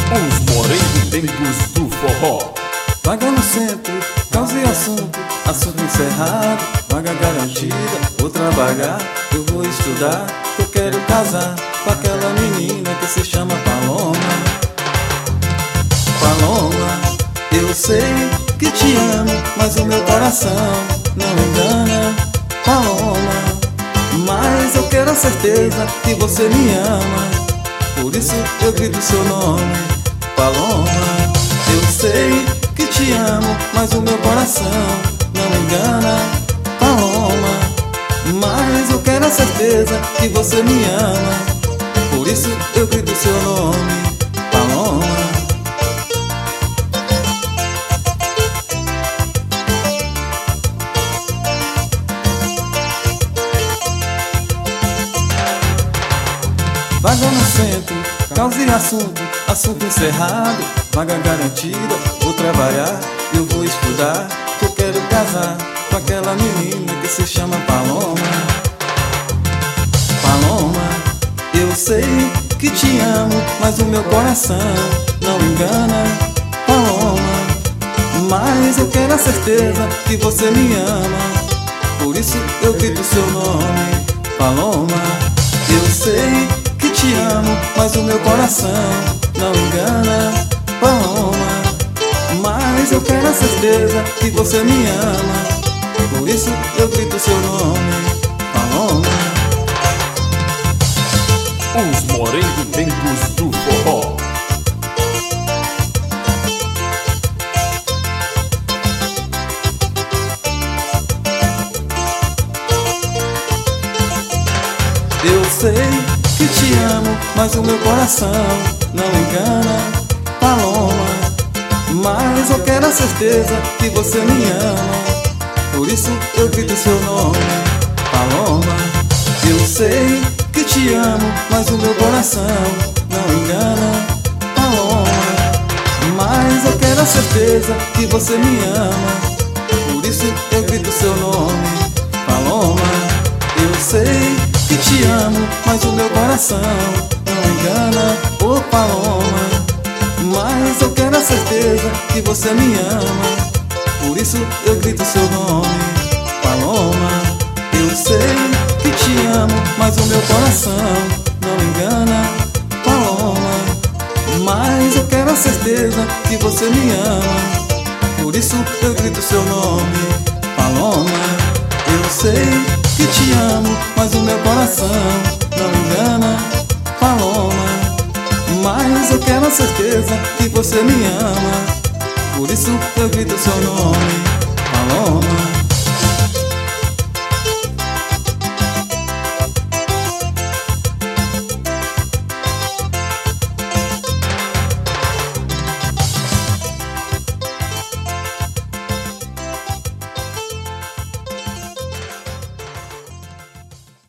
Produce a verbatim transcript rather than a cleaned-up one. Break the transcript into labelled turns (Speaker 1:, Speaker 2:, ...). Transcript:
Speaker 1: Os morangos do forró.
Speaker 2: Vaga no centro, causa e assunto, assunto encerrado. Vaga garantida, vou trabalhar, eu vou estudar. Eu quero casar com aquela menina que se chama Paloma. Paloma, eu sei que te amo, mas o meu coração não engana. Paloma, mas eu quero a certeza que você me ama. Por isso eu grito seu nome, Paloma. Eu sei que te amo, mas o meu coração não engana. Paloma, mas eu quero a certeza que você me ama. Por isso eu grito seu nome, Paloma. Vaga no centro, causa e assunto, assunto encerrado. Vaga garantida, vou trabalhar, eu vou estudar. Eu quero casar com aquela menina que se chama Paloma. Paloma, eu sei que te amo, mas o meu coração não engana. Paloma, mas eu quero a certeza que você me ama. Por isso eu grito seu nome, Paloma. Eu sei que te amo, mas o meu coração não engana. Paloma, mas eu quero a certeza que você me ama. Por isso eu grito seu nome, Paloma.
Speaker 1: Os morangos do forró.
Speaker 2: Eu sei que te amo, mas o meu coração não engana. Paloma, mas eu quero a certeza que você me ama. Por isso eu grito seu nome, Paloma. Eu sei que te amo, mas o meu coração não engana. Paloma, mas eu quero a certeza que você me ama. Por isso eu grito seu nome, Paloma. Eu sei que te amo, mas o meu coração não engana. Ô oh, Paloma, mas eu quero a certeza que você me ama. Por isso eu grito seu nome, Paloma. Eu sei que te amo, mas o meu coração não engana. Paloma, mas eu quero a certeza que você me ama. Por isso eu grito seu nome, Paloma. Eu sei que te amo, mas o meu coração não engana. Paloma, mas eu quero a certeza que você me ama. Por isso eu grito seu nome, Paloma.